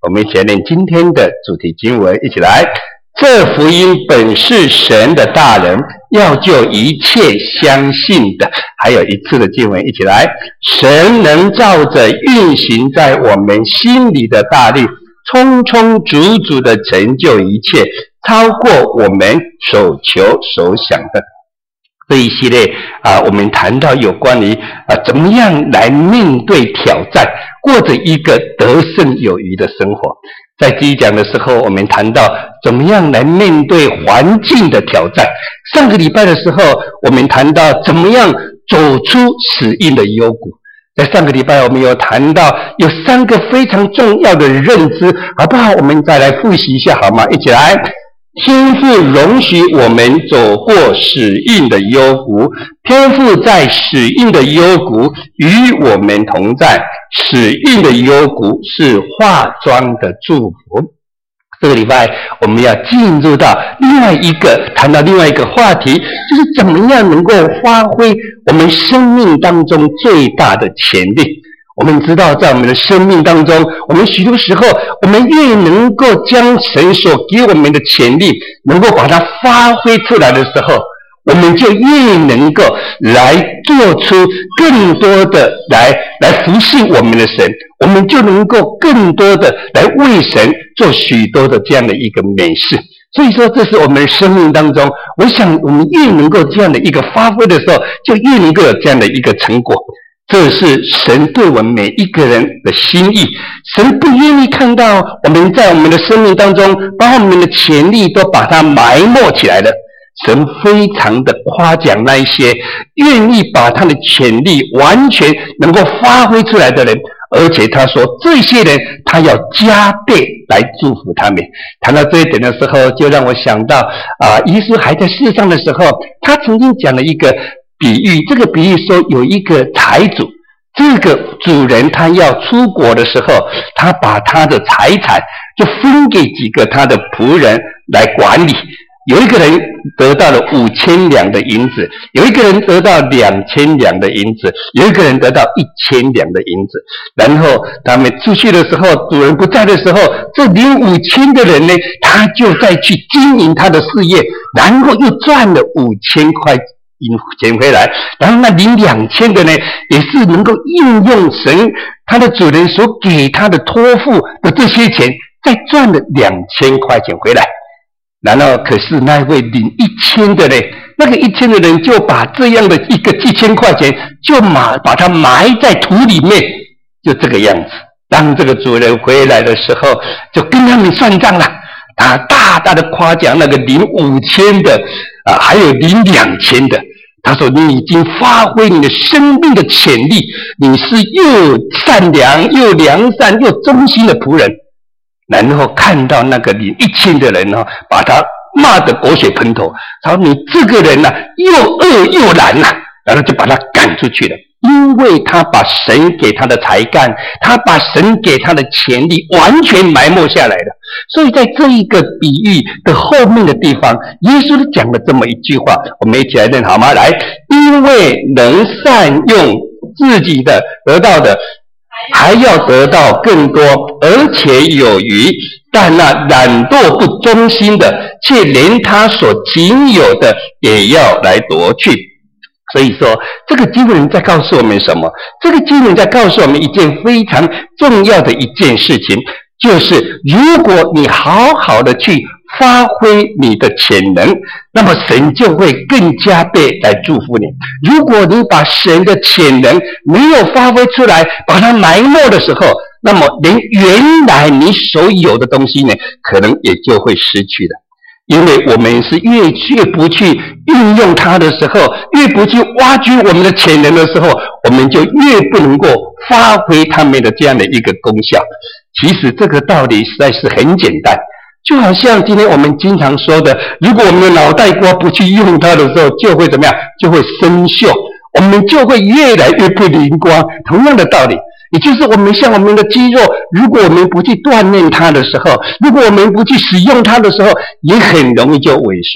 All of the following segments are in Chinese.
我们一起来念今天的主题经文，一起来。这福音本是神的大能，要救一切相信的。还有一次的经文，一起来。神能照着运行在我们心里的大力，充充足足的成就一切，超过我们所求所想的。这一系列我们谈到有关于怎么样来面对挑战，过着一个得胜有余的生活。在第一讲的时候，我们谈到怎么样来面对环境的挑战。上个礼拜的时候，我们谈到怎么样走出死荫的幽谷。在上个礼拜，我们有谈到有3个非常重要的认知，好不好？我们再来复习一下好吗？一起来。天父容许我们走过死荫的幽谷，天父在死荫的幽谷与我们同在，死荫的幽谷是化妆的祝福。这个礼拜我们要进入到谈到另外一个话题，就是怎么样能够发挥我们生命当中最大的潜力。我们知道在我们的生命当中，我们许多时候我们越能够将神所给我们的潜力能够把它发挥出来的时候，我们就越能够来做出更多的来服侍我们的神，我们就能够更多的来为神做许多的这样的一个美事。所以说这是我们生命当中，我想我们越能够这样的一个发挥的时候，就越能够有这样的一个成果。这是神对我们每一个人的心意。神不愿意看到我们在我们的生命当中把我们的潜力都把它埋没起来了。神非常的夸奖那一些愿意把他的潜力完全能够发挥出来的人，而且他说这些人他要加倍来祝福他们。谈到这一点的时候，就让我想到耶稣还在世上的时候，他曾经讲了一个比喻。这个比喻说有一个财主，这个主人他要出国的时候，他把他的财产就分给几个他的仆人来管理。有一个人得到了5000两的银子，有一个人得到2000两的银子，有一个人得到1000两的银子。然后他们出去的时候，主人不在的时候，这领5000的人呢，他就再去经营他的事业，然后又赚了5000块钱回来。然后那领2000的呢，也是能够应用神他的主人所给他的托付的这些钱，再赚了2000块钱回来。然后可是那位领1000的呢，那个1000的人就把这样的一个1000块钱就把它埋在土里面，就这个样子。当这个主人回来的时候，就跟他们算账了。他大大的夸奖那个领5000的还有领2000的。他说你已经发挥你的生命的潜力，你是又善良又良善又忠心的仆人。然后看到那个领1000的人把他骂得狗血喷头，他说你这个人又恶又懒然后就把他赶出去了。因为他把神给他的才干，他把神给他的潜力完全埋没下来了。所以在这一个比喻的后面的地方，耶稣讲了这么一句话，我们一起来念好吗？来，因为能善用自己的得到的，还要得到更多，而且有余。但那懒惰不忠心的，却连他所仅有的也要来夺去。所以说这个经文在告诉我们什么？这个经文在告诉我们一件非常重要的一件事情，就是如果你好好的去发挥你的潜能，那么神就会更加倍来祝福你。如果你把神的潜能没有发挥出来，把它埋没的时候，那么连原来你所有的东西呢，可能也就会失去了。因为我们是越不去运用它的时候，越不去挖掘我们的潜能的时候，我们就越不能够发挥他们的这样的一个功效。其实这个道理实在是很简单，就好像今天我们经常说的，如果我们的脑袋瓜不去用它的时候，就会怎么样？就会生锈，我们就会越来越不灵光。同样的道理，也就是我们像我们的肌肉，如果我们不去锻炼它的时候，如果我们不去使用它的时候，也很容易就萎缩。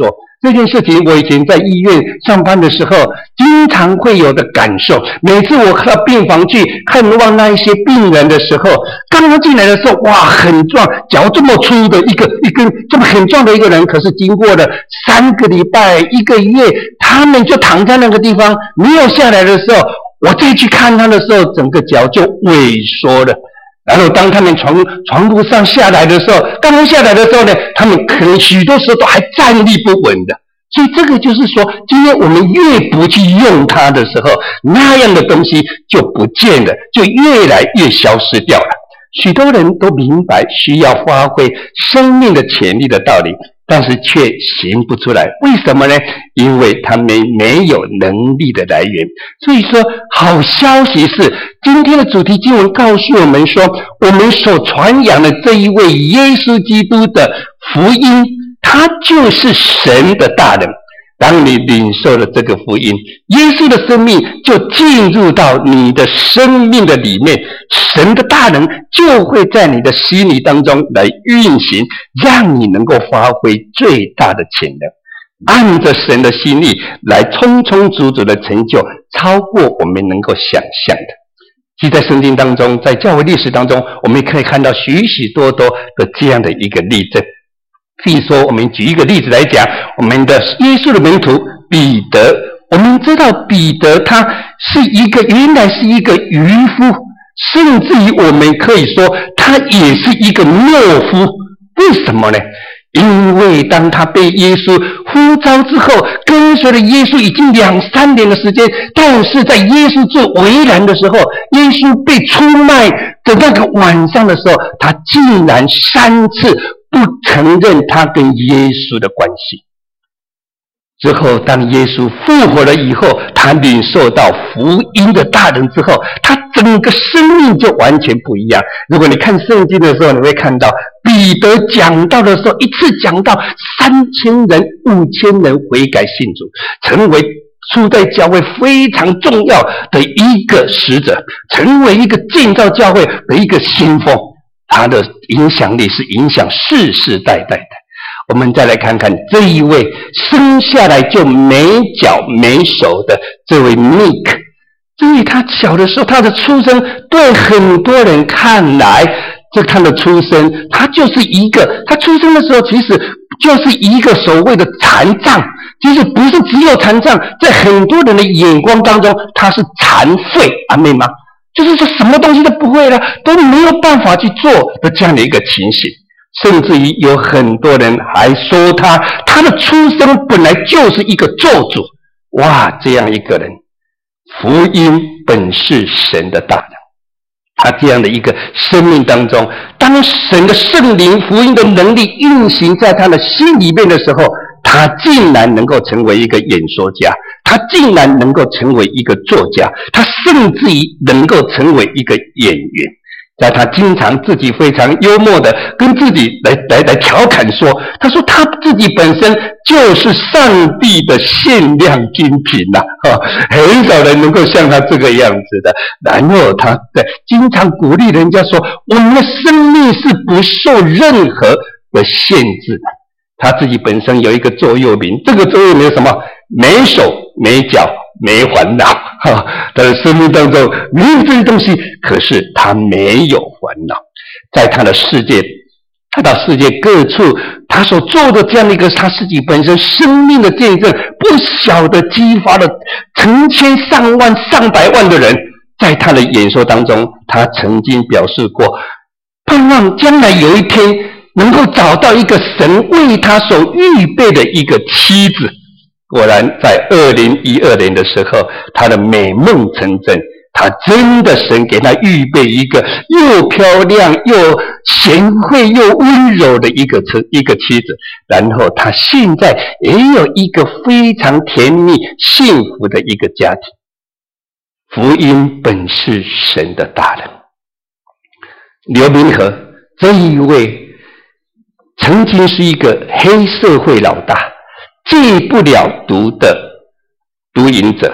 这件事情我以前在医院上班的时候，经常会有的感受。每次我到病房去看望那一些病人的时候，刚刚进来的时候，哇，很壮，脚这么粗的一根这么很壮的一个人，可是经过了3个礼拜、1个月，他们就躺在那个地方没有下来的时候，我再去看他的时候，整个脚就萎缩了。然后当他们床铺上下来的时候，刚刚下来的时候呢，他们可能许多时候都还站立不稳的。所以这个就是说，今天我们越不去用它的时候，那样的东西就不见了，就越来越消失掉了。许多人都明白需要发挥生命的潜力的道理，但是却行不出来。为什么呢？因为他们没有能力的来源。所以说，好消息是，今天的主题经文告诉我们说，我们所传扬的这一位耶稣基督的福音，他就是神的大能。当你领受了这个福音，耶稣的生命就进入到你的生命的里面，神的大能就会在你的心理当中来运行，让你能够发挥最大的潜能，按着神的心意来充充足足的成就，超过我们能够想象的。其实在圣经当中，在教会历史当中，我们也可以看到许许多多的这样的一个例证。比如说，我们举一个例子来讲，我们的耶稣的门徒彼得，我们知道彼得他原来是一个渔夫，甚至于我们可以说他也是一个懦夫。为什么呢？因为当他被耶稣呼召之后，跟随了耶稣已经2-3年的时间，但是在耶稣最为难的时候，耶稣被出卖的那个晚上的时候，他竟然3次不承认他跟耶稣的关系。之后当耶稣复活了以后，他领受到福音的大能之后，他整个生命就完全不一样。如果你看圣经的时候，你会看到彼得讲道的时候，一次讲到3000人、5000人悔改信主，成为初代教会非常重要的一个使者，成为一个建造教会的一个先锋。他的影响力是影响世世代代的。我们再来看看这一位生下来就没脚没手的这位尼克。因为他小的时候，他的出生对很多人看来，他的出生他就是他出生的时候其实就是一个所谓的残障，其实不是只有残障，在很多人的眼光当中他是残废，阿们吗？就是说什么东西都不会了，都没有办法去做的这样的一个情形。甚至于有很多人还说他的出生本来就是一个咒诅。哇，这样一个人，福音本是神的大能。他这样的一个生命当中，当神的圣灵福音的能力运行在他的心里面的时候，他竟然能够成为一个演说家，他竟然能够成为一个作家，他甚至于能够成为一个演员。在他经常自己非常幽默的跟自己来调侃说，他说他自己本身就是上帝的限量精品很少人能够像他这个样子的。然后他经常鼓励人家说，我们的生命是不受任何的限制的。他自己本身有一个座右铭，这个座右铭是什么？没手没脚没烦恼。他的生命当中没有这些东西，可是他没有烦恼。在他的世界，他到世界各处，他所做的这样的一个他自己本身生命的见证，不晓得激发了成千上万上百万的人。在他的演说当中，他曾经表示过，盼望将来有一天能够找到一个神为他所预备的一个妻子。果然在2012年的时候，他的美梦成真，他真的神给他预备一个又漂亮又贤惠又温柔的一个妻子。然后他现在也有一个非常甜蜜幸福的一个家庭。福音本是神的大能。刘明和这一位曾经是一个黑社会老大，戒不了毒的毒瘾者，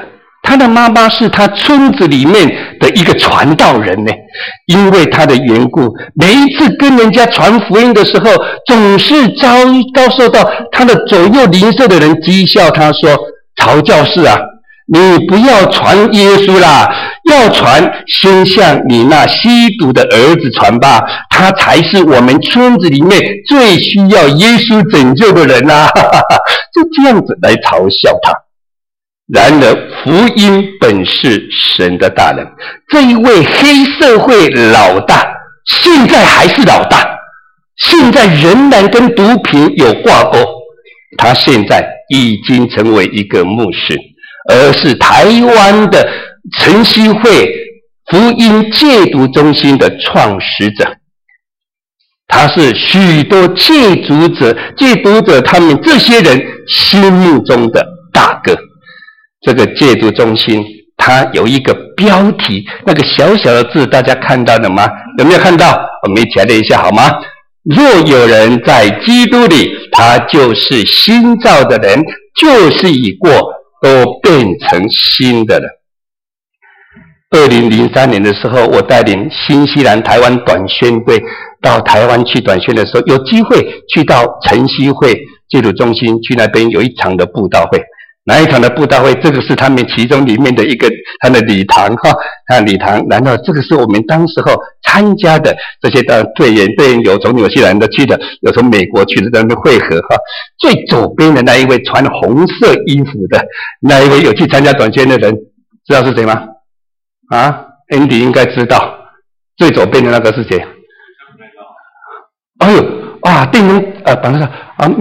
他的妈妈是他村子里面的一个传道人呢。因为他的缘故，每一次跟人家传福音的时候，总是遭受到他的左右邻舍的人讥笑他说：曹教士啊，你不要传耶稣啦，要传先向你那吸毒的儿子传吧，他才是我们村子里面最需要耶稣拯救的人啊！就这样子来嘲笑他。然而福音本是神的大能，这一位黑社会老大现在还是老大，现在仍然跟毒品有挂钩，他现在已经成为一个牧师，而是台湾的晨曦会福音戒毒中心的创始者。他是许多戒毒者他们这些人心目中的大哥。这个戒毒中心它有一个标题，那个小小的字大家看到了吗？有没有看到？我们一起来念一下好吗？若有人在基督里，他就是新造的人，旧事已过，都变成新的了。2003年的时候，我带领新西兰台湾短宣队到台湾去短宣的时候，有机会去到晨曦会戒毒中心，去那边有一场的布道会。哪一场的布道会？这个是他们其中里面的一个他的礼堂哈，他的礼堂。然后这个是我们当时候参加的这些的队员有从纽西兰的去的，有从美国去的，在那边会合哈。最左边的那一位穿红色衣服的那一位有去参加短宣的人，知道是谁吗？啊 ，Andy 应该知道。最左边的那个是谁？哎呦，啊，电工绑那个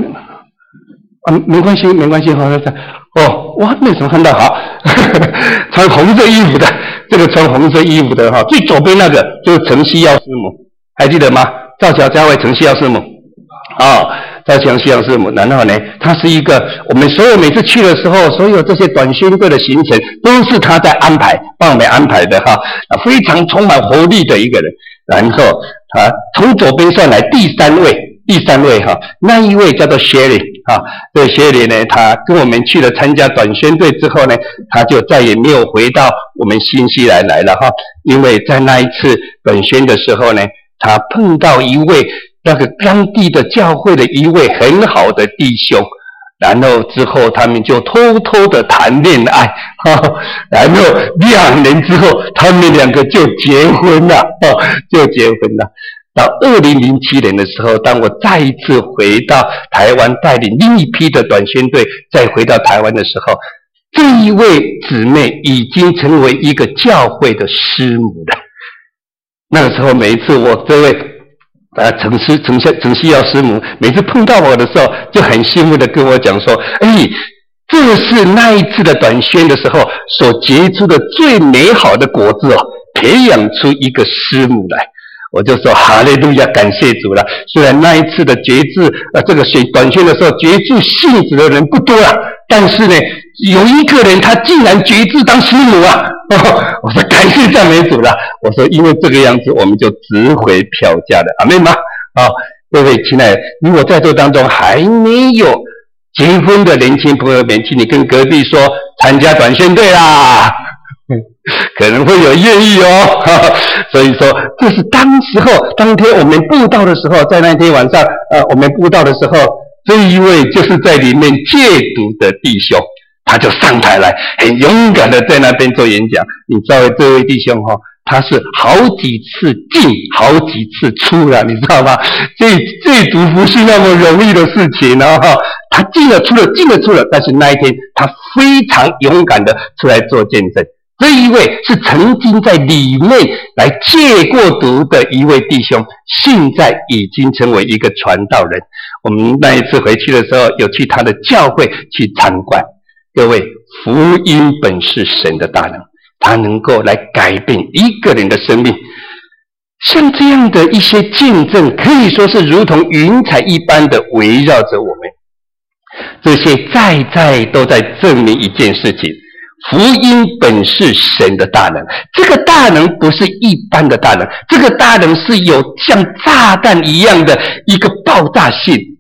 没关系，哦，我没什么看到，好，穿红色衣服的，这个穿红色衣服的哈，最左边那个就是陈希耀师母，还记得吗？赵乔家为陈希耀师母，赵乔希耀师母，然后呢，他是一个我们所有每次去的时候，所有这些短宣队的行程都是他在安排，帮我们安排的哈，非常充满活力的一个人。然后他从左边上来第三位哈，那一位叫做 Sherry 哈，这 Sherry 呢，他跟我们去了参加短宣队之后呢，他就再也没有回到我们新西兰来了哈，因为在那一次短宣的时候呢，他碰到一位那个当地的教会的一位很好的弟兄，然后之后他们就偷偷的谈恋爱，然后2年之后他们2个就结婚了，到2007年的时候，当我再一次回到台湾带领另一批的短宣队再回到台湾的时候，这一位姊妹已经成为一个教会的师母了。那个时候每一次我这位陈希耀师母每次碰到我的时候就很兴奋的跟我讲说，这是那一次的短宣的时候所结出的最美好的果子哦，培养出一个师母来。我就说哈利路亚，感谢主了。虽然那一次的决志这个短宣的时候决志信主的人不多了，但是呢有一个人他竟然决志当师母啊，我说感谢赞美主了。我说因为这个样子我们就值回票价了，阿们吗？各位亲爱的，如果在座当中还没有结婚的年轻朋友们，请你跟隔壁说参加短宣队啦，可能会有艳遇哦。所以说这是当天我们布道的时候，在那天晚上我们布道的时候，这一位就是在里面戒毒的弟兄，他就上台来很勇敢的在那边做演讲。你知道这位弟兄他是好几次进好几次出了，你知道吗？戒毒不是那么容易的事情他进了出了，但是那一天他非常勇敢的出来做见证。这一位是曾经在里面来戒过毒的一位弟兄，现在已经成为一个传道人。我们那一次回去的时候有去他的教会去参观。各位，福音本是神的大能，它能够来改变一个人的生命。像这样的一些见证可以说是如同云彩一般的围绕着我们，这些在都在证明一件事情，福音本是神的大能。这个大能不是一般的大能，这个大能是有像炸弹一样的一个爆炸性，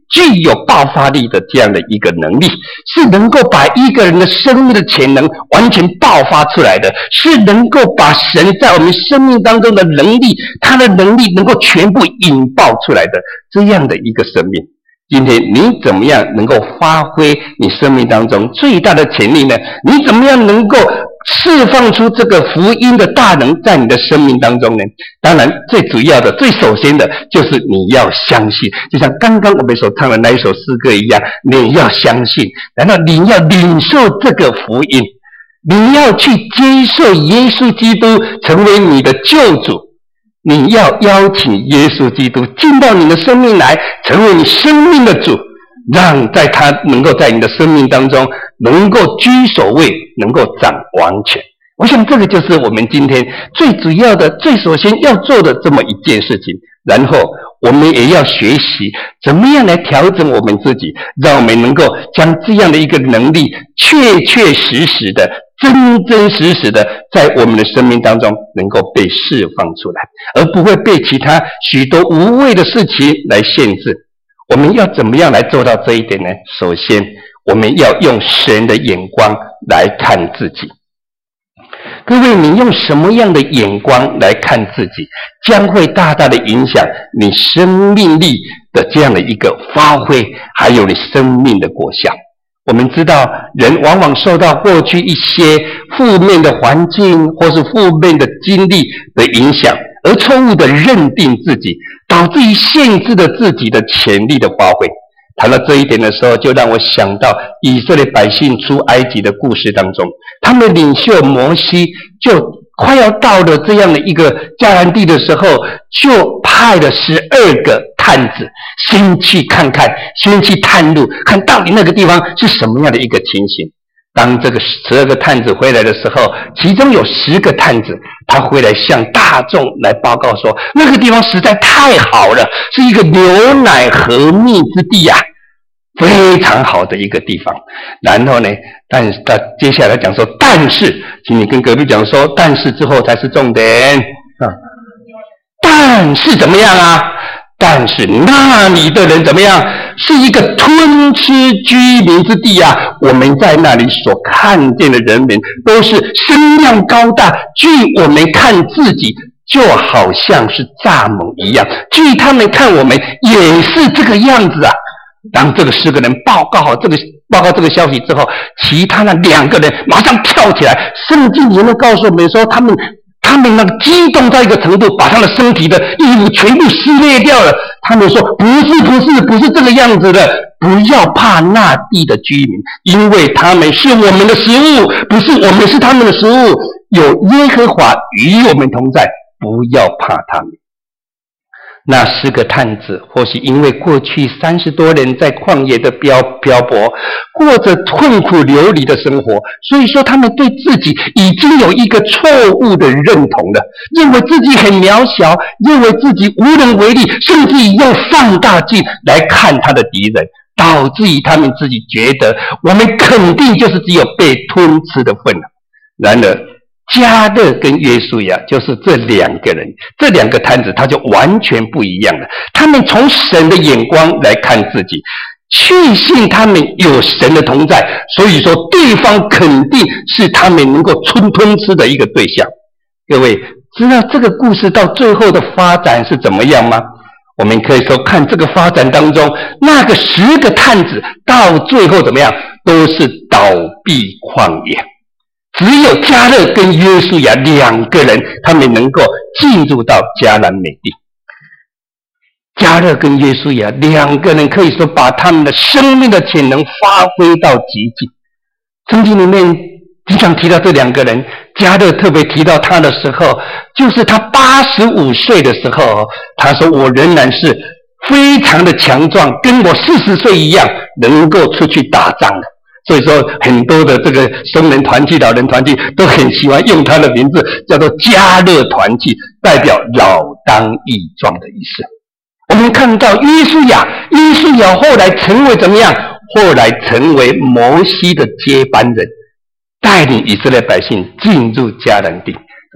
具有爆发力的这样的一个能力，是能够把一个人的生命的潜能完全爆发出来的，是能够把神在我们生命当中的能力，他的能力能够全部引爆出来的这样的一个生命。今天你怎么样能够发挥你生命当中最大的潜力呢？你怎么样能够释放出这个福音的大能在你的生命当中呢？当然最主要的最首先的就是你要相信，就像刚刚我们所唱的那一首诗歌一样，你要相信，然后你要领受这个福音，你要去接受耶稣基督成为你的救主，你要邀请耶稣基督进到你的生命来，成为你生命的主，让在他能够在你的生命当中能够居首位，能够掌王权。我想这个就是我们今天最主要的最首先要做的这么一件事情。然后我们也要学习怎么样来调整我们自己，让我们能够将这样的一个能力确确实实的真真实实的在我们的生命当中能够被释放出来，而不会被其他许多无谓的事情来限制。我们要怎么样来做到这一点呢？首先我们要用神的眼光来看自己。各位，你用什么样的眼光来看自己，将会大大的影响你生命力的这样的一个发挥，还有你生命的果效。我们知道人往往受到过去一些负面的环境或是负面的经历的影响，而错误的认定自己，导致于限制了自己的潜力的发挥。谈到这一点的时候，就让我想到以色列百姓出埃及的故事当中，他们领袖摩西就快要到了这样的一个迦南地的时候，就派了12个探子先去看看，先去探路，看到底那个地方是什么样的一个情形。当这个12个探子回来的时候，其中有10个探子他回来向大众来报告说，那个地方实在太好了，是一个牛奶和蜜之地啊，非常好的一个地方。然后呢，但是他接下来讲说，但是请你跟隔壁讲说，但是之后才是重点啊。但是怎么样啊？但是那里的人怎么样？是一个吞吃居民之地啊！我们在那里所看见的人民都是身量高大，据我们看自己就好像是蚱蜢一样，据他们看我们也是这个样子啊。当这个4个人报告这个消息之后，其他那2个人马上跳起来。圣经里面告诉我们说，他们那个激动到一个程度，把他的身体的衣服全部撕裂掉了。他们说不是这个样子的，不要怕那地的居民，因为他们是我们的食物，不是我们是他们的食物，有耶和华与我们同在，不要怕他们。那10个探子或许因为过去30多年在旷野的漂泊，过着困苦流离的生活，所以说他们对自己已经有一个错误的认同了，认为自己很渺小，认为自己无能为力，甚至用放大镜来看他的敌人，导致于他们自己觉得我们肯定就是只有被吞吃的份了。然而迦勒跟约书亚就是这2个人，这2个探子他就完全不一样了。他们从神的眼光来看自己，确信他们有神的同在，所以说对方肯定是他们能够吞吃的一个对象。各位知道这个故事到最后的发展是怎么样吗？我们可以说看这个发展当中，那个10个探子到最后怎么样，都是倒闭旷野。只有迦勒跟约书亚2个人，他们能够进入到迦南美地。迦勒跟约书亚2个人可以说把他们的生命的潜能发挥到极致。圣经里面经常提到这2个人，迦勒特别提到他的时候，就是他85岁的时候，他说我仍然是非常的强壮，跟我40岁一样，能够出去打仗的。所以说很多的这个僧人团契、老人团契都很喜欢用他的名字，叫做迦勒团契，代表老当益壮的意思。我们看到约书亚后来成为怎么样？后来成为摩西的接班人，带领以色列百姓进入迦南地。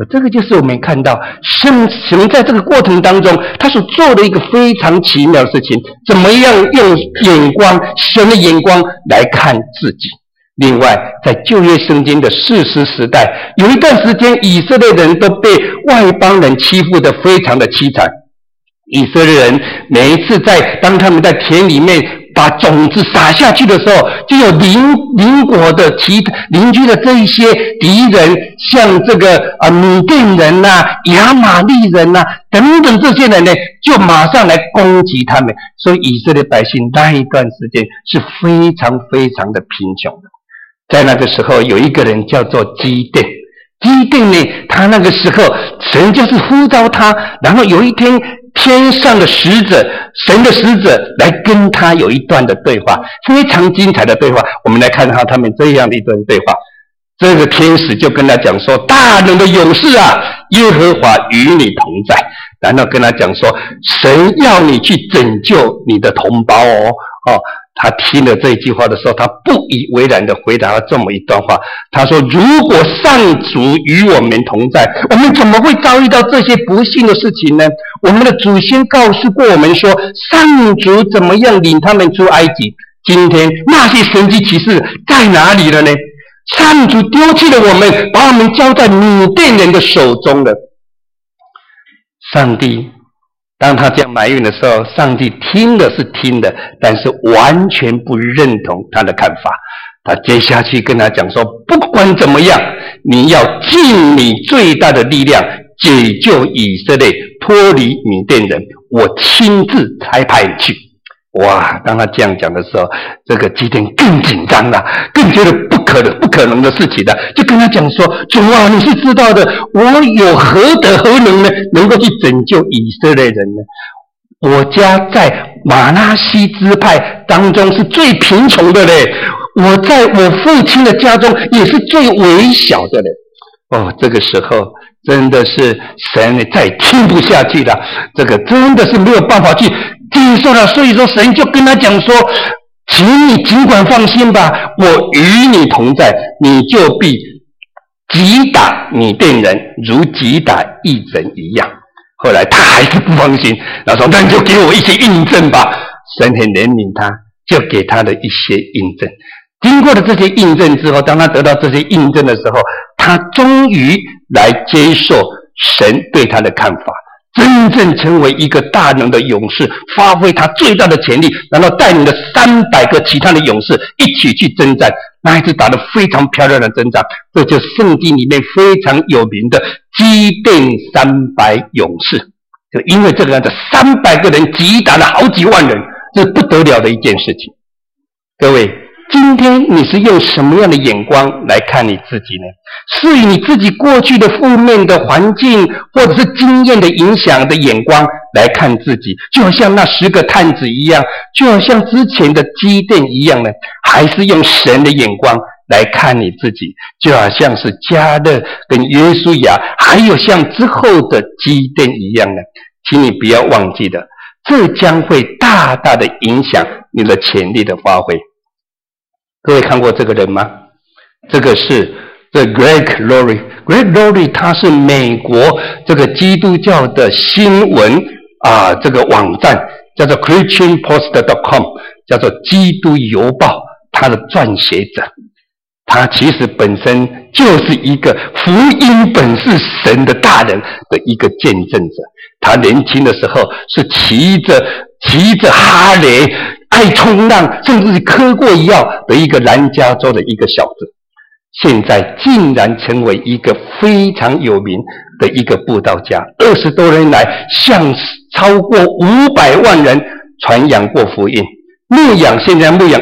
这个就是我们看到神在这个过程当中，他所做的一个非常奇妙的事情，怎么样用眼光，神的眼光来看自己。另外，在旧约圣经的士师时代，有一段时间以色列人都被外邦人欺负得非常的凄惨。以色列人每一次当他们在田里面把种子撒下去的时候，就有邻国的邻居的这一些敌人，像这个米甸人亚玛力人等等这些人呢，就马上来攻击他们。所以以色列百姓那一段时间是非常非常的贫穷的。在那个时候，有一个人叫做基甸。基甸呢，他那个时候神就是呼召他，然后有一天天上的使者，神的使者来跟他有一段的对话，非常精彩的对话。我们来看他们这样的一段对话。这个天使就跟他讲说：大能的勇士耶和华与你同在。然后跟他讲说，神要你去拯救你的同胞他听了这一句话的时候，他不以为然的回答了这么一段话。他说：如果上主与我们同在，我们怎么会遭遇到这些不幸的事情呢？我们的祖先告诉过我们说，上主怎么样领他们出埃及。今天那些神迹奇事在哪里了呢？上主丢弃了我们，把我们交在米甸人的手中了。上帝当他这样埋怨的时候，上帝听的是听的，但是完全不认同他的看法。他接下去跟他讲说，不管怎么样，你要尽你最大的力量解救以色列脱离米甸人，我亲自差派你去。哇，当他这样讲的时候，这个基甸更紧张了，更觉得不可能的事情了，就跟他讲说，主啊，你是知道的，我有何德何能呢，能够去拯救以色列人呢？我家在马拿西支派当中是最贫穷的嘞，我在我父亲的家中也是最微小的嘞。这个时候真的是神再听不下去了，这个真的是没有办法去接受了。所以说神就跟他讲说，请你尽管放心吧，我与你同在，你就必击打米甸人如击打一人一样。后来他还是不放心，然后说，那你就给我一些印证吧。神很怜悯他，就给他的一些印证。经过了这些印证之后，当他得到这些印证的时候，他终于来接受神对他的看法，真正成为一个大能的勇士，发挥他最大的潜力，然后带领了300个其他的勇士一起去征战。那一次打得非常漂亮的征战，这就是圣经里面非常有名的基甸300勇士。就因为这个样子，300个人击打了好几万人，这是不得了的一件事情。各位，今天你是用什么样的眼光来看你自己呢？是以你自己过去的负面的环境或者是经验的影响的眼光来看自己，就好像那10个探子一样，就好像之前的基甸一样呢？还是用神的眼光来看你自己，就好像是迦勒跟约书亚还有像之后的基甸一样呢？请你不要忘记的，这将会大大的影响你的潜力的发挥。各位看过这个人吗？这个是Greg Laurie。Greg Laurie 他是美国这个基督教的新闻这个网站叫做 ChristianPost.com， 叫做基督邮报，他的撰写者。他其实本身就是一个福音本是神的大人的一个见证者。他年轻的时候是骑着哈雷，爱冲浪，甚至是嗑过药的一个南加州的一个小子，现在竟然成为一个非常有名的一个布道家，20多年来向超过500万人传扬过福音，现在牧养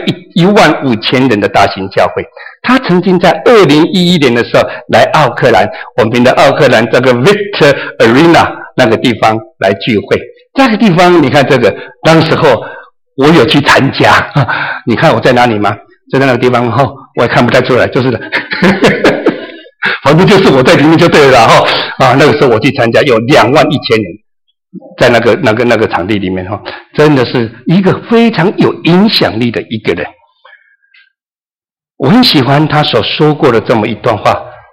15000人的大型教会。他曾经在2011年的时候来奥克兰，我们的奥克兰这个 Victor Arena 那个地方来聚会。这个地方你看这个，当时候我有去参加，你看我在哪里吗？就在那个地方我也看不太出来，就是反正就是我在里面就对了那个时候我去参加，有21000人在那个场地里面真的是一个非常有影响力的一个人。我很喜欢他所说过的这么一段话，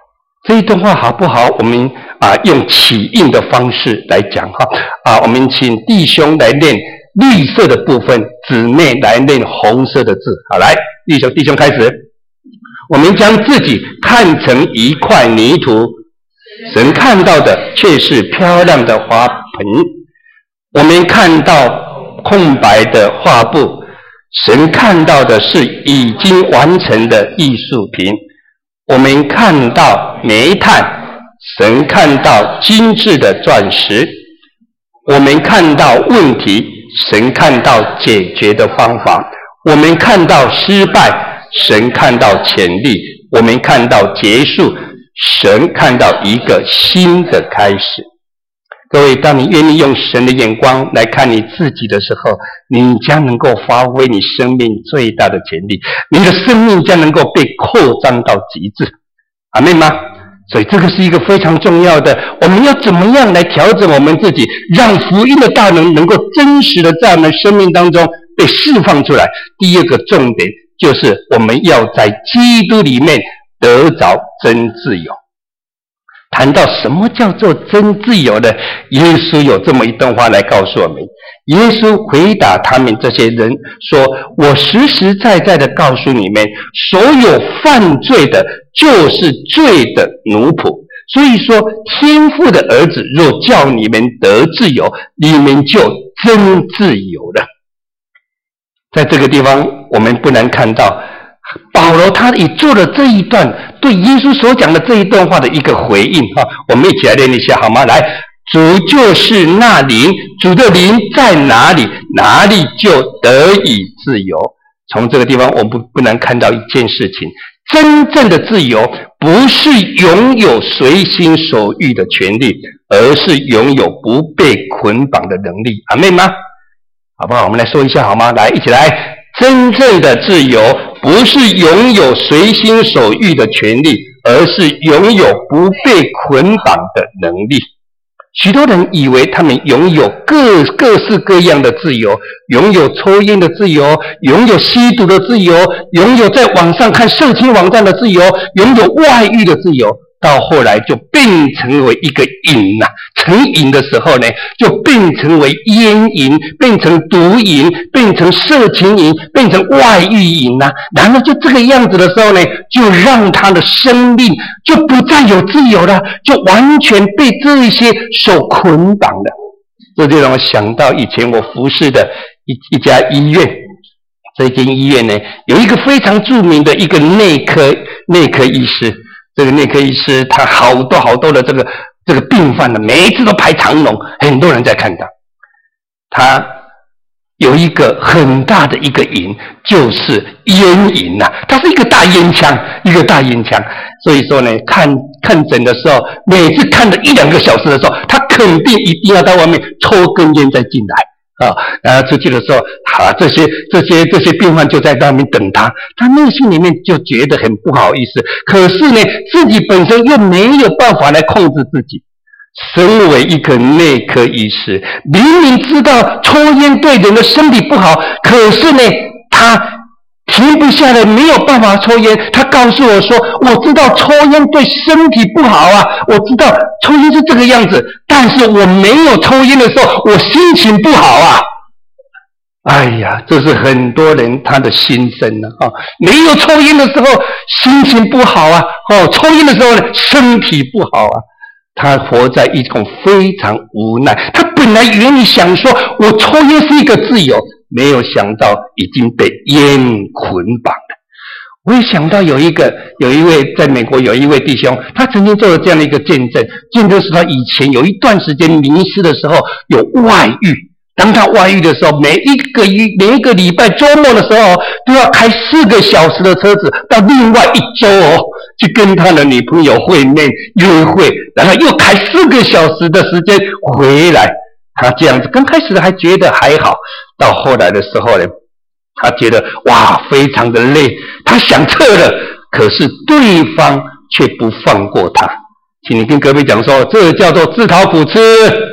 这一段话好不好？我们用起印的方式来讲哈。我们请弟兄来念绿色的部分，姊妹来念红色的字。好，来，弟兄开始。我们将自己看成一块泥土，神看到的却是漂亮的花盆。我们看到空白的画布，神看到的是已经完成的艺术品。我们看到煤炭，神看到精致的钻石。我们看到问题，神看到解决的方法。我们看到失败，神看到潜力。我们看到结束，神看到一个新的开始。各位，当你愿意用神的眼光来看你自己的时候，你将能够发挥你生命最大的潜力，你的生命将能够被扩张到极致。阿们吗？所以这个是一个非常重要的，我们要怎么样来调整我们自己，让福音的大能能够真实的在我们生命当中被释放出来。第二个重点就是我们要在基督里面得着真自由。谈到什么叫做真自由呢？耶稣有这么一段话来告诉我们。耶稣回答他们这些人说，我实实在在的告诉你们，所有犯罪的就是罪的奴仆。所以说，天父的儿子若叫你们得自由，你们就真自由了。在这个地方我们不难看到保罗他也做了这一段对耶稣所讲的这一段话的一个回应。我们一起来练一下好吗？来，主就是那灵，主的灵在哪里，哪里就得以自由。从这个地方我们不难看到一件事情，真正的自由不是拥有随心所欲的权利，而是拥有不被捆绑的能力。阿们吗？好不好？我们来说一下好吗？来，一起来。真正的自由不是拥有随心所欲的权利，而是拥有不被捆绑的能力。许多人以为他们拥有各式各样的自由，拥有抽烟的自由，拥有吸毒的自由，拥有在网上看色情网站的自由，拥有外遇的自由，到后来就变成为一个瘾成瘾的时候呢，就变成为烟瘾，变成毒瘾，变成色情瘾，变成外遇瘾然后就这个样子的时候呢，就让他的生命就不再有自由了，就完全被这一些所捆绑了。这就让我想到以前我服侍的一家医院。这间医院呢，有一个非常著名的一个内科医师。这个内科医师他好多的这个病患呢，每一次都排长龙，很多人在看他。他有一个很大的一个瘾，就是烟瘾他是一个大烟枪。所以说呢，看诊的时候，每次看了1-2个小时的时候，他肯定一定要到外面抽根烟再进来。然后出去的时候，这些病患就在那边等他，他内心里面就觉得很不好意思，可是呢，自己本身又没有办法来控制自己。身为一个内科医师，明明知道抽烟对人的身体不好，可是呢，他停不下来，没有办法抽烟。他告诉我说，我知道抽烟对身体不好我知道抽烟是这个样子，但是我没有抽烟的时候，我心情不好哎呀，这是很多人他的心声没有抽烟的时候心情不好抽烟的时候呢，身体不好他活在一种非常无奈。他本来原意想说，我抽烟是一个自由，没有想到已经被烟捆绑了。我也想到有一位在美国有一位弟兄，他曾经做了这样的一个见证是他以前有一段时间迷失的时候有外遇。当他外遇的时候，每一个礼拜周末的时候都要开4个小时的车子到另外一州去跟他的女朋友会面约会，然后又开4个小时的时间回来。他这样子刚开始还觉得还好，到后来的时候呢，他觉得非常的累，他想撤了，可是对方却不放过他。请你跟隔壁讲说，这叫做自讨苦吃。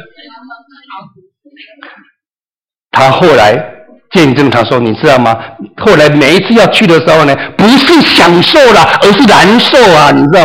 他后来见证他说，你知道吗？后来每一次要去的时候呢，不是享受了，而是难受你知道吗？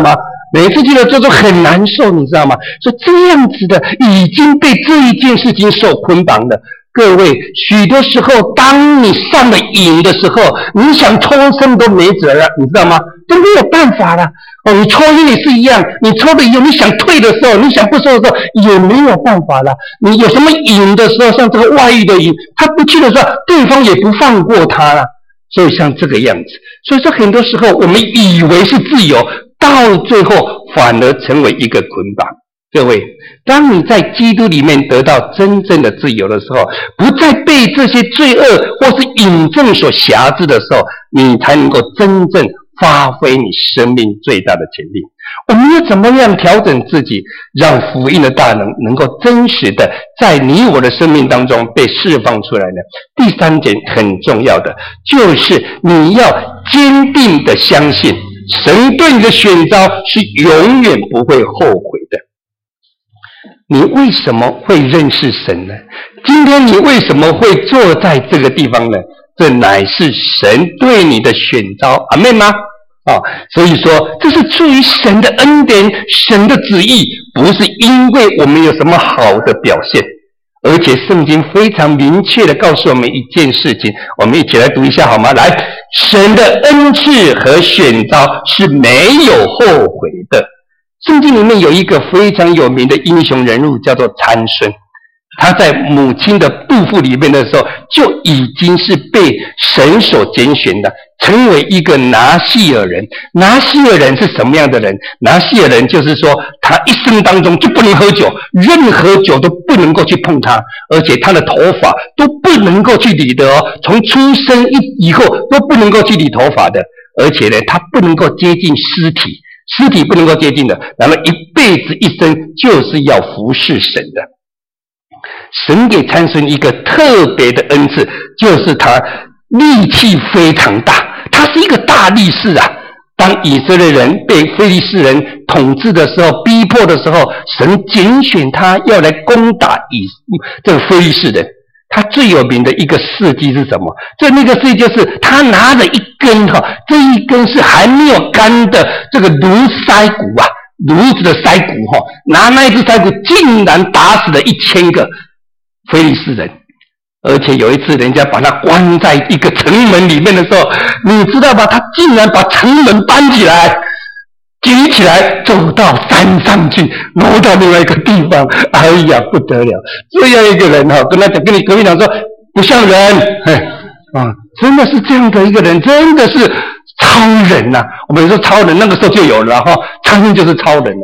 每次记得这都很难受，你知道吗？说这样子的已经被这一件事情所捆绑了。各位，许多时候当你上了瘾的时候，你想抽身都没辙了，你知道吗？都没有办法了。你抽烟也是一样，你抽了以后，你想退的时候，你想不抽的时候，也没有办法了。你有什么瘾的时候，像这个外遇的瘾，他不去的时候，对方也不放过他了。所以像这个样子，所以说很多时候我们以为是自由，到最后反而成为一个捆绑。各位，当你在基督里面得到真正的自由的时候，不再被这些罪恶或是瘾症所辖制的时候，你才能够真正发挥你生命最大的潜力。我们要怎么样调整自己，让福音的大能够真实的在你我的生命当中被释放出来呢？第三点很重要的，就是你要坚定的相信，神对你的选召是永远不会后悔的。你为什么会认识神呢？今天你为什么会坐在这个地方呢？这乃是神对你的选召，阿们吗？所以说这是出于神的恩典，神的旨意，不是因为我们有什么好的表现。而且圣经非常明确的告诉我们一件事情，我们一起来读一下好吗？来，神的恩赐和选召是没有后悔的。圣经里面有一个非常有名的英雄人物，叫做参孙。他在母亲的肚腹里面的时候，就已经是被神所拣选的，成为一个拿细尔人。拿细尔人是什么样的人？拿细尔人就是说，他一生当中就不能喝酒，任何酒都不能够去碰他，而且他的头发都不能够去理的哦，从出生以后都不能够去理头发的，而且呢，他不能够接近尸体不能够接近的，然后一辈子一生就是要服侍神的。神给参孙一个特别的恩赐，就是他力气非常大，他是一个大力士啊。当以色列人被非利士人统治的时候，逼迫的时候，神拣选他要来攻打这个非利士人。他最有名的一个事迹是什么？那个事迹就是他拿了一根这一根是还没有干的这个炉筛骨啊，炉子的筛骨拿那一只筛骨竟然打死了1000个非利士人。而且有一次人家把他关在一个城门里面的时候，你知道吧，他竟然把城门搬起来举起来，走到山上去，挪到另外一个地方。哎呀，不得了！这样一个人跟他讲，跟你隔壁讲说不像人，真的是这样的一个人，真的是超人呐！我们说超人那个时候就有了参孙就是超人了。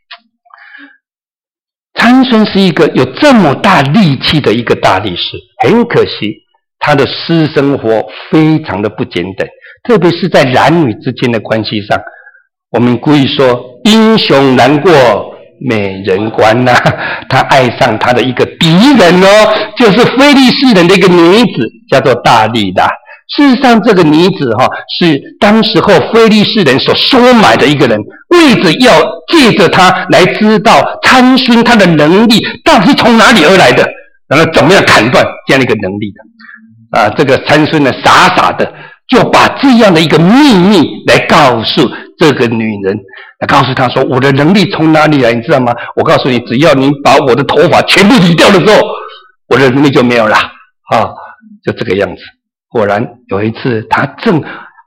参孙是一个有这么大力气的一个大力士，很可惜他的私生活非常的不简单，特别是在男女之间的关系上。我们故意说英雄难过美人关他爱上他的一个敌人就是非利士人的一个女子，叫做大利拉。事实上这个女子是当时候非利士人所收买的一个人，为着要借着她来知道参孙他的能力到底是从哪里而来的，然后怎么样砍断这样的一个能力的。这个参孙呢，傻傻的就把这样的一个秘密来告诉这个女人，来告诉她说，我的能力从哪里来，你知道吗？我告诉你，只要你把我的头发全部理掉的时候，我的能力就没有了就这个样子。果然有一次他正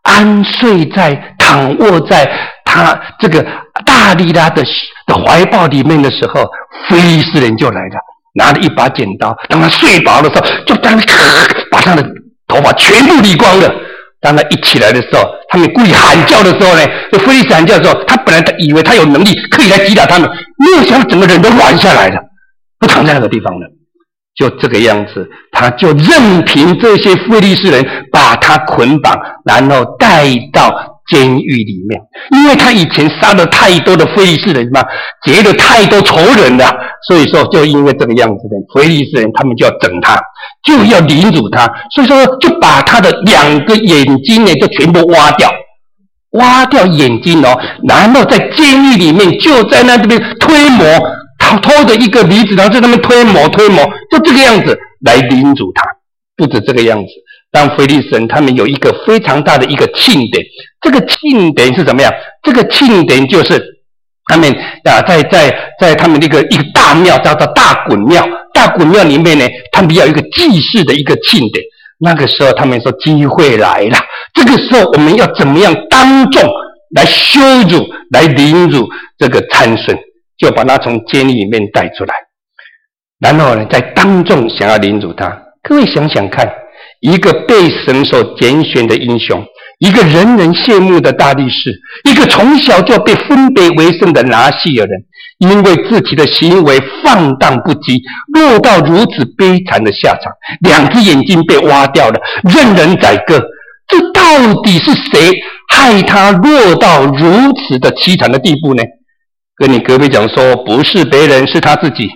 躺卧在他这个大利拉的怀抱里面的时候，非利士人就来了，拿了一把剪刀，当他睡饱的时候，就把他的头发全部理光了。当他一起来的时候，他们故意喊叫的时候呢，就非利士喊叫的时候，他本来以为他有能力可以来击打他们，没有想到整个人都软下来了，不躺在那个地方了。就这个样子，他就任凭这些非利士人把他捆绑，然后带到监狱里面。因为他以前杀了太多的非利士人嘛，结了太多仇人了，所以说就因为这个样子的非利士人，他们就要整他，就要凌辱他，所以说就把他的2个眼睛呢就全部挖掉眼睛然后在监狱里面就在那边推磨，拖着一个梨子，然后在那边推磨，就这个样子来凌辱他。不止这个样子，当非利士人他们有一个非常大的一个庆典，这个庆典是怎么样？这个庆典就是他们在他们一个大庙叫做大衮庙，大衮庙里面呢，他们要有一个祭祀的一个庆典。那个时候他们说机会来了，这个时候我们要怎么样当众来羞辱、来凌辱这个参孙，就把他从监狱里面带出来，然后呢，再当众想要凌辱他。各位想想看，一个被神所拣选的英雄，一个人人羡慕的大力士，一个从小就被分别为圣的拿细尔人，因为自己的行为放荡不羁，落到如此悲惨的下场，2只眼睛被挖掉了，任人宰割。这到底是谁害他落到如此的凄惨的地步呢？跟你隔壁讲说，不是别人，是他自己。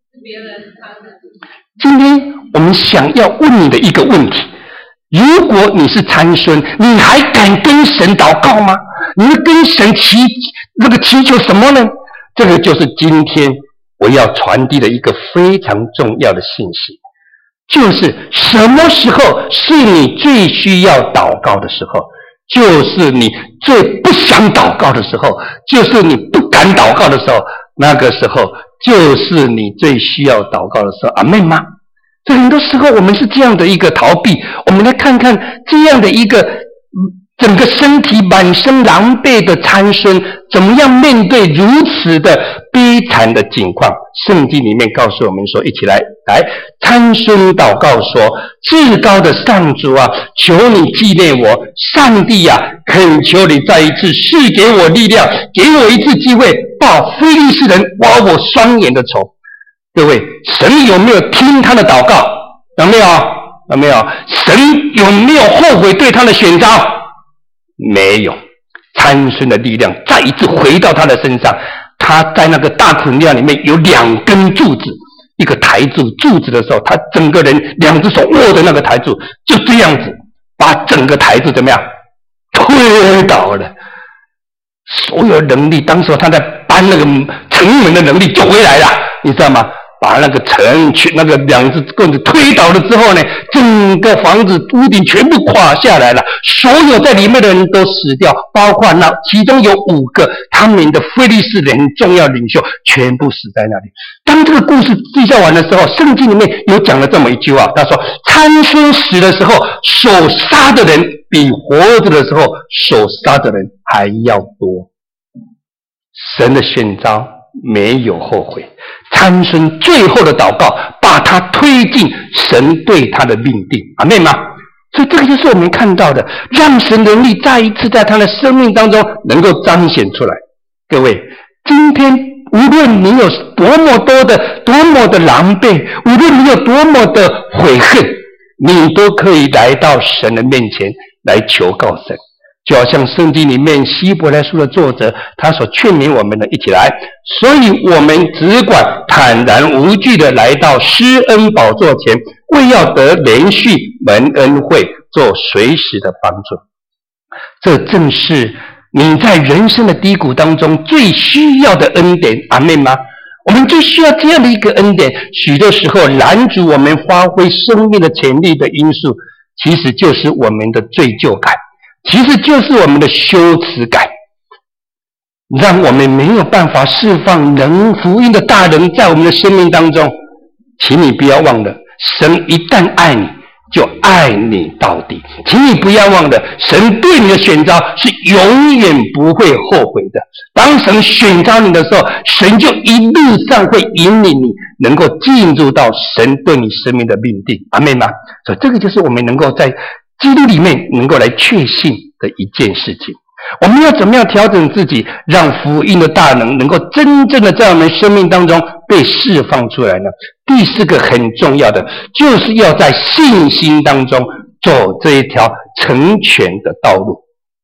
今天我们想要问你的一个问题，如果你是参孙，你还敢跟神祷告吗？你会跟神祈求什么呢？这个就是今天我要传递的一个非常重要的信息，就是什么时候是你最需要祷告的时候，就是你最不想祷告的时候，就是你不敢祷告的时候，那个时候就是你最需要祷告的时候。阿们吗？所以很多时候我们是这样的一个逃避，我们来看看这样的一个整个身体满身狼狈的参孙，怎么样面对如此的悲惨的境况。圣经里面告诉我们说，一起来参孙祷告说，至高的上主啊，求你纪念我，上帝啊，恳求你再一次赐给我力量，给我一次机会，报非利士人挖我双眼的仇。各位，神有没有听他的祷告？有没有？有没有？神有没有后悔对他的选召？没有。参孙的力量再一次回到他的身上，他在那个大捆庙里面有2根柱子，一个台柱子的时候，他整个人2只手握着那个台柱，就这样子把整个台柱怎么样推倒了。所有能力，当时他在搬那个城门的能力就回来了，你知道吗？把那个城去那个2只棍子推倒了之后呢，整个房子屋顶全部垮下来了，所有在里面的人都死掉，包括那其中有5个他们的非利士人重要领袖全部死在那里。当这个故事记载完的时候，圣经里面有讲了这么一句话，他说参孙死的时候所杀的人比活着的时候所杀的人还要多。神的选召没有后悔，参孙最后的祷告把他推进神对他的命定。阿们吗？所以这个就是我们看到的，让神的能力再一次在他的生命当中能够彰显出来。各位，今天无论你有多么的狼狈，无论你有多么的悔恨，你都可以来到神的面前来求告神。就好像圣经里面希伯来书的作者他所劝勉我们的，一起来，所以我们只管坦然无惧的来到施恩宝座前，为要得连续蒙恩惠，做随时的帮助。这正是你在人生的低谷当中最需要的恩典。阿们吗？我们最需要这样的一个恩典，许多时候拦阻我们发挥生命的潜力的因素，其实就是我们的罪疚感，其实就是我们的羞耻感，让我们没有办法释放福音的大能在我们的生命当中。请你不要忘了，神一旦爱你就爱你到底。请你不要忘了，神对你的选召是永远不会后悔的。当神选召你的时候，神就一路上会引领你能够进入到神对你生命的命定。阿们吗？所以这个就是我们能够在基督里面能够来确信的一件事情。我们要怎么样调整自己，让福音的大能能够真正的在我们生命当中被释放出来呢？第4个很重要的，就是要在信心当中走这一条成全的道路。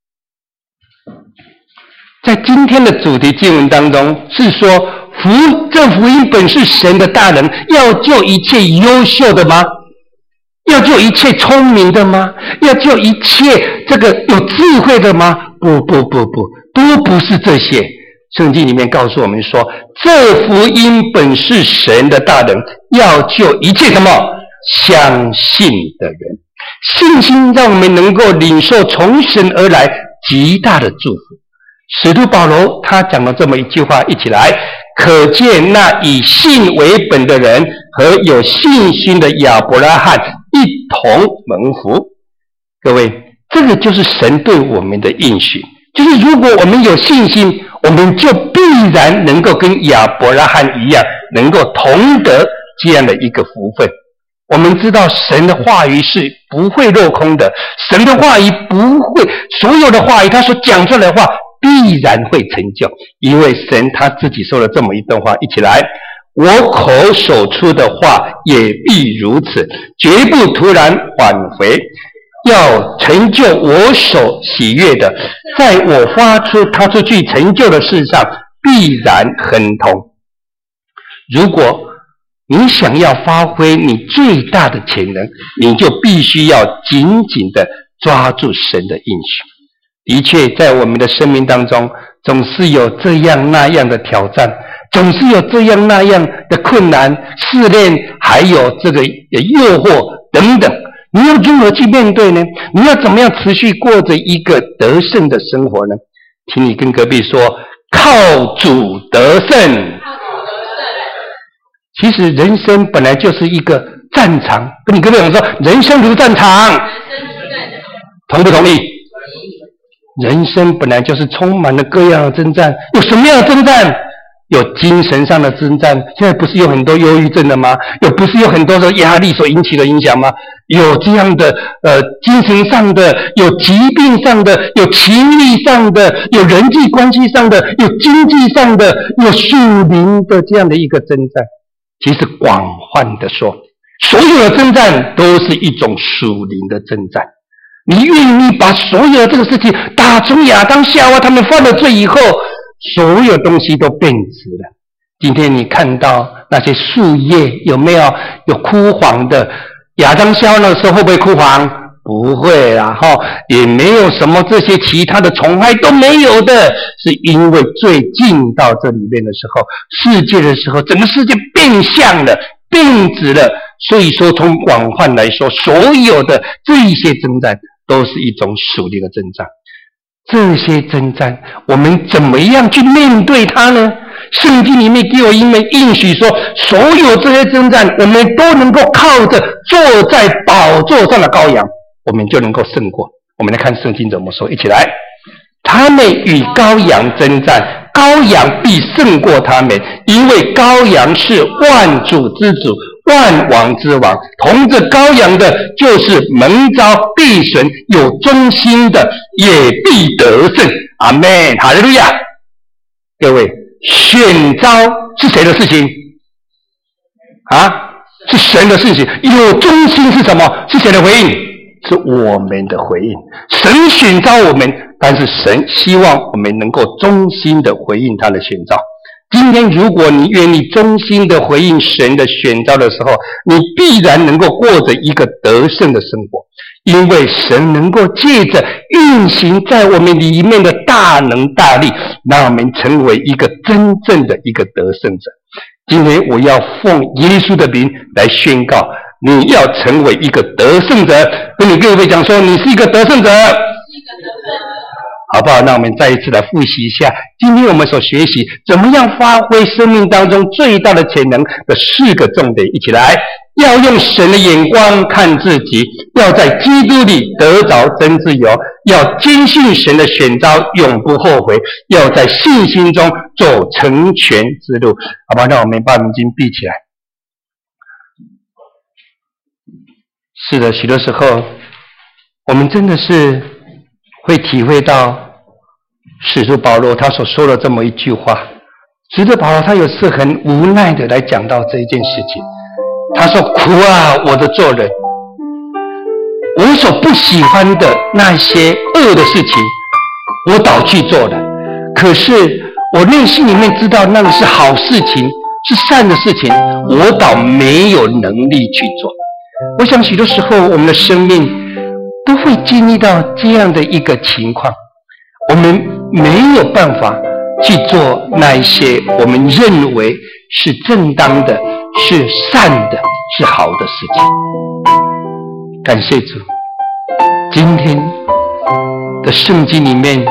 在今天的主题经文当中是说，这福音本是神的大能，要救一切优秀的吗？要救一切聪明的吗？要救一切这个有智慧的吗？不，都不是这些。圣经里面告诉我们说，这福音本是神的大能，要救一切什么？相信的人。信心让我们能够领受从神而来极大的祝福。 使徒保罗他讲了这么一句话，一起来，可见那以信为本的人和有信心的亚伯拉罕一同蒙福。各位，这个就是神对我们的应许，就是如果我们有信心，我们就必然能够跟亚伯拉罕一样，能够同得这样的一个福分。我们知道神的话语是不会落空的，神的话语不会，所有的话语他所讲出来的话必然会成就，因为神他自己说了这么一段话，一起来，我口所出的话也必如此，绝不突然返回，要成就我所喜悦的，在我他出去成就的事上必然亨通。如果你想要发挥你最大的潜能，你就必须要紧紧的抓住神的应许。的确，在我们的生命当中，总是有这样那样的挑战，总是有这样那样的困难、试炼，还有这个诱惑等等。你要如何去面对呢？你要怎么样持续过着一个得胜的生活呢？请你跟隔壁说，靠主得胜。其实人生本来就是一个战场，跟你隔壁人说，人生如战场，同不同意？人生本来就是充满了各样的征战，有什么样的征战？有精神上的征战，现在不是有很多忧郁症的吗？不是有很多的压力所引起的影响吗？有这样的精神上的，有疾病上的，有情欲上的，有人际关系上的，有经济上的，有属灵的这样的一个征战。其实广泛的说，所有的征战都是一种属灵的征战。你愿意把所有的这个事情，打从亚当夏娃他们犯了罪以后，所有东西都变质了。今天你看到那些树叶有没有枯黄的？亚当夏娃那时候会不会枯黄？不会啦，也没有什么这些其他的虫害都没有的，是因为罪进到这里面的时候，世界的时候，整个世界变相了，变质了。所以说，从广泛来说，所有的这一些征战都是一种属灵的征战。这些征战，我们怎么样去面对它呢？圣经里面给我一枚应许说，所有这些征战，我们都能够靠着坐在宝座上的羔羊，我们就能够胜过。我们来看圣经怎么说，一起来。他们与羔羊征战，羔羊必胜过他们，因为羔羊是万主之主，万王之王，同着羔羊的就是蒙召必神，有忠心的也必得胜。阿们，哈利路亚。各位，选召是谁的事情啊？是神的事情。有忠心是什么？是谁的回应？是我们的回应。神选召我们，但是神希望我们能够忠心的回应他的选召。今天如果你愿意忠心的回应神的选召的时候，你必然能够过着一个得胜的生活，因为神能够借着运行在我们里面的大能大力，让我们成为一个真正的一个得胜者。今天我要奉耶稣的名来宣告，你要成为一个得胜者。跟你各位讲说，你是一个得胜者，好不好？那我们再一次来复习一下今天我们所学习怎么样发挥生命当中最大的潜能的4个重点，一起来。要用神的眼光看自己，要在基督里得着真自由，要坚信神的选召永不后悔，要在信心中走成全之路。好吧，那我们把眼睛闭起来。是的，许多时候我们真的是会体会到使徒保罗他所说的这么一句话。使徒保罗他有时很无奈的来讲到这一件事情，他说，苦啊，我的做人，我所不喜欢的那些恶的事情我倒去做了，可是我内心里面知道那个是好事情，是善的事情，我倒没有能力去做。我想许多时候我们的生命都会经历到这样的一个情况，我们没有办法去做那一些我们认为是正当的，是善的，是好的事情。感谢主，今天的圣经里面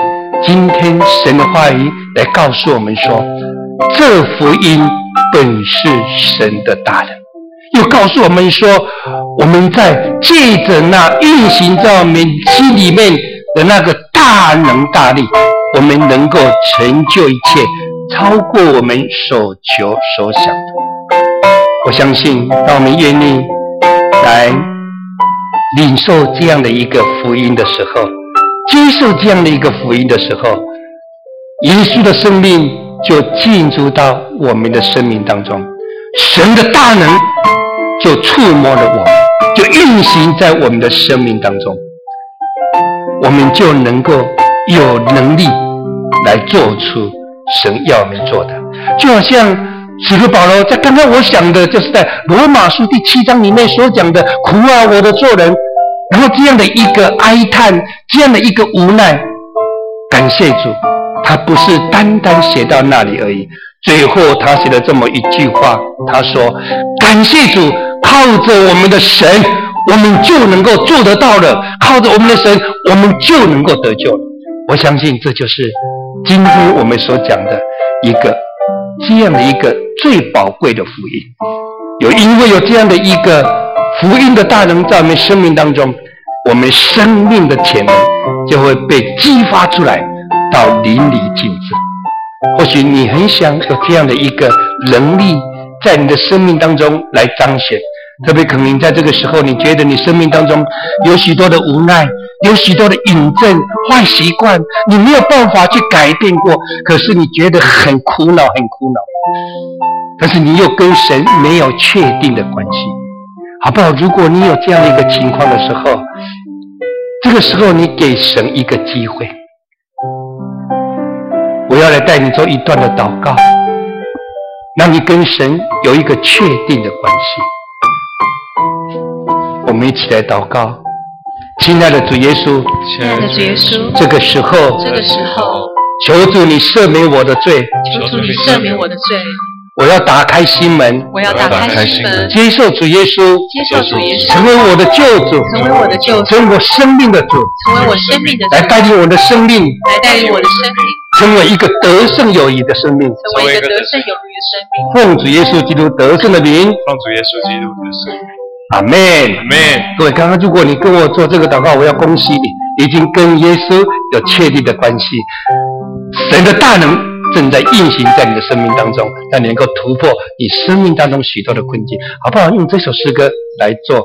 今天神的话语来告诉我们说，这福音本是神的大能，又告诉我们说，我们在借着那运行在我们心里面的那个大能大力，我们能够成就一切，超过我们所求所想的。我相信当我们愿意来领受这样的一个福音的时候，接受这样的一个福音的时候，耶稣的生命就进入到我们的生命当中，神的大能就触摸了我们，就运行在我们的生命当中，我们就能够有能力来做出神要我们做的。就好像使徒保罗在刚刚我想的就是在罗马书第7章里面所讲的，苦啊我的做人，然后这样的一个哀叹，这样的一个无奈，感谢主，他不是单单写到那里而已，最后他写了这么一句话，他说感谢主，靠着我们的神我们就能够做得到了，靠着我们的神我们就能够得救了。我相信这就是今天我们所讲的这样的一个最宝贵的福音。因为有这样的一个福音的大能在我们生命当中，我们生命的潜能就会被激发出来到淋漓尽致。或许你很想有这样的一个能力在你的生命当中来彰显，特别可能在这个时候你觉得你生命当中有许多的无奈，有许多的瘾症坏习惯，你没有办法去改变过，可是你觉得很苦恼，可是你又跟神没有确定的关系，好不好？如果你有这样的一个情况的时候，这个时候你给神一个机会，我要来带你做一段的祷告，让你跟神有一个确定的关系。我们一起来祷告。亲爱的主耶稣，这个时候求主你赦免我的罪，我要打开心门，接受主耶稣，成为我的救主，成为我生命的主，来带领我的生命，成为一个得胜有余的生命，奉主耶稣基督得胜的名，阿们。各位，刚刚如果你跟我做这个祷告，我要恭喜你，已经跟耶稣有确立的关系。神的大能正在运行在你的生命当中，让你能够突破你生命当中许多的困境，好不好？用这首诗歌来做